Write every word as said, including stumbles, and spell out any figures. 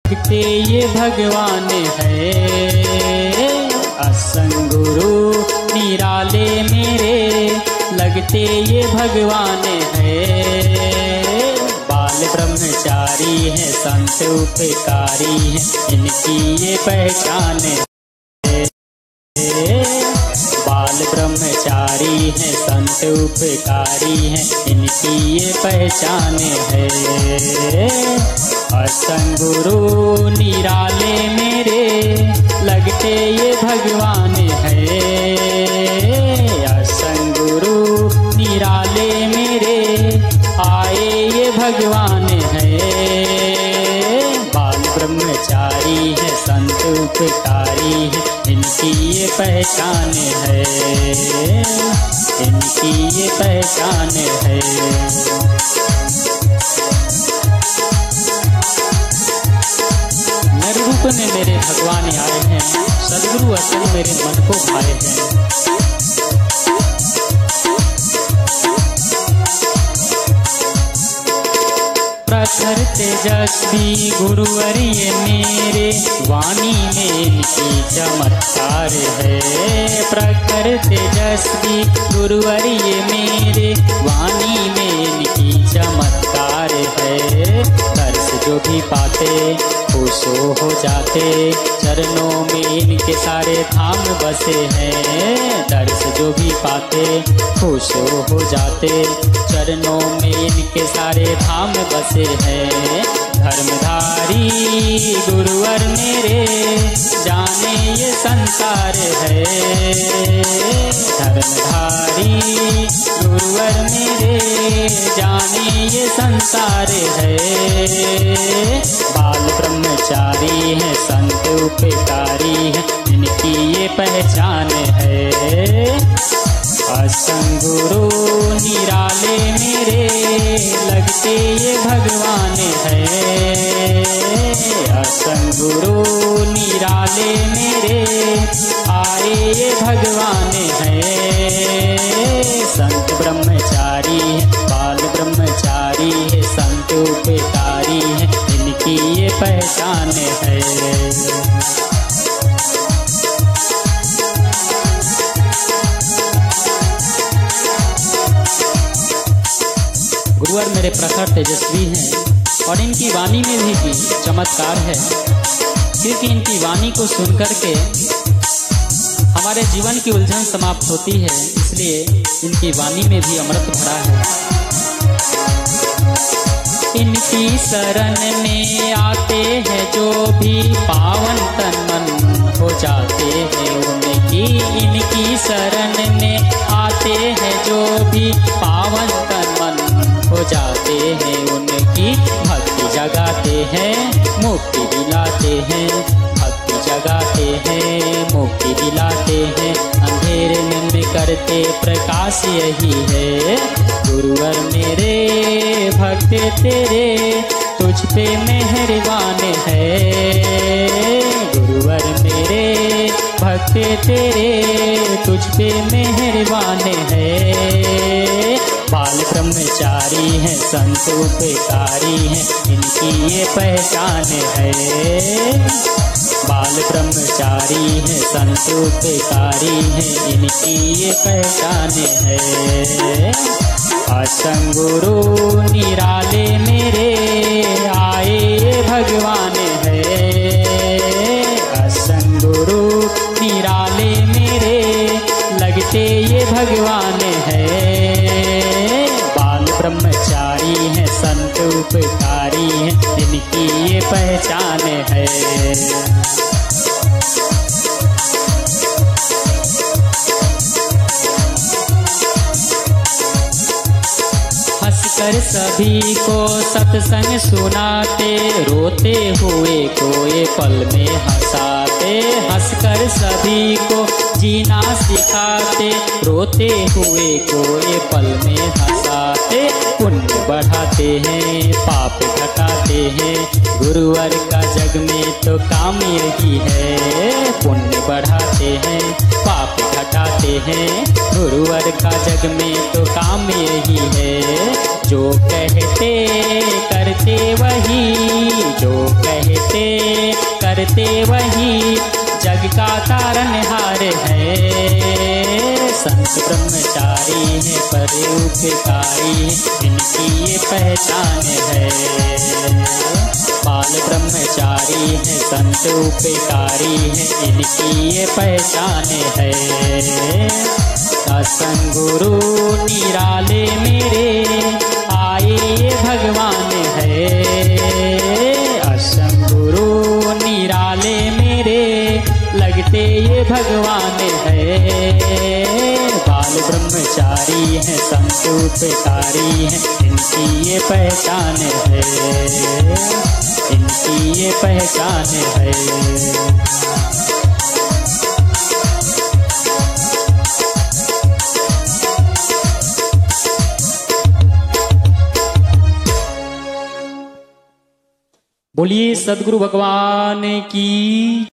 लगते ये भगवान है। असंग गुरु निराले मेरे, लगते ये भगवान है। बाल ब्रह्मचारी है, संत उपकारी है, इनकी ये पहचान है। बाल ब्रह्मचारी है, संत उपकारी है, इनकी ये पहचान है। असंग गुरु निराले मेरे, लगते ये भगवान है। असंग गुरु निराले मेरे, आए ये भगवान है। बाल ब्रह्मचारी है, संत उपकारी है, इनकी ये पहचान है। इनकी ये पहचान है। नर रूप में मेरे भगवान आए हैं, सदगुरु असल मेरे मन को भाए हैं। प्रखर तेजस्वी गुरुवर ये मेरे, वाणी में इनकी चमत्कार है। प्रखर तेजस्वी गुरुवर ये मेरे, वाणी में इनकी चमत्कार है। दर्श जो भी पाते खुश हो जाते, चरणों में इनके सारे धाम बसे हैं। दर्श जो भी पाते खुश हो जाते, चरणों में इनके सारे धाम बसे हैं। धर्मधारी गुरुवर मेरे, जाने ये संसार है। धर्मधारी गुरुवर मेरे, जाने ये संसार है। बाल ब्रह्मचारी है, संत उपकारी है, इनकी ये पहचान है। असंग गुरु निराले मेरे, लगते ये भगवान है। असंग गुरु निराले मेरे, आए ये भगवान है। संत ब्रह्मचारी है, बाल ब्रह्मचारी है, संत उपकारी है, इनकी ये पहचान है। गुरुवर मेरे प्रखर तेजस्वी हैं और इनकी वाणी में भी चमत्कार है, क्योंकि इनकी वाणी को सुनकर के हमारे जीवन की उलझन समाप्त होती है, इसलिए इनकी वाणी में भी अमृत भरा है। इनकी शरण में आते हैं जो भी, पावन तन मन हो जाते हैं उनकी। इनकी शरण में आते हैं जो भी, पावन तन मन हो जाते हैं उनकी। भक्ति जगाते हैं, मुक्ति दिलाते हैं। भक्ति जगाते हैं, मुक्ति दिलाते हैं। अंधेरे में करते प्रकाश यही है। गुरुवर मेरे भक्त तेरे, तुझ पे मेहरबान है। गुरुवर मेरे भक्त तेरे, तुझ पे मेहरबान है। बाल ब्रह्मचारी है, संत उपकारी है, इनकी ये पहचान है। बाल ब्रह्मचारी है, संत उपकारी है, इनकी ये पहचान है। असंग गुरु निराले मेरे, आए ये भगवान है। असंग गुरु निराले मेरे, लगते ये भगवान है। बाल ब्रह्मचारी है, संत उपकारी है, इनकी ये पहचान है। हंसकर सभी को सत्संग सुनाते, रोते हुए कोई पल में हंसाते। हंसकर सभी को जीना सिखाते, रोते हुए कोई पल में हंसाते। पुण्य बढ़ाते हैं, पाप घटाते हैं, गुरुवर का जग में तो काम यही है। पुण्य बढ़ाते हैं, पाप घटाते हैं, गुरुवर का जग में तो काम यही है। जो कहते करते वही, जो कहते थे, करते वही जग का तारनहार है। संत ब्रह्मचारी है परोपकारी, इनकी ये पहचान है। बाल ब्रह्मचारी है संत उपकारी है, इनकी ये पहचान है। सत्संग गुरु निराले मेरे आए ये भगवान है। असंग गुरु निराले मेरे लगते ये भगवान है। बाल ब्रह्मचारी है संत उपकारी है, इनकी ये पहचान है, इनकी ये पहचान है। बोलिए सद्गुरु भगवान की।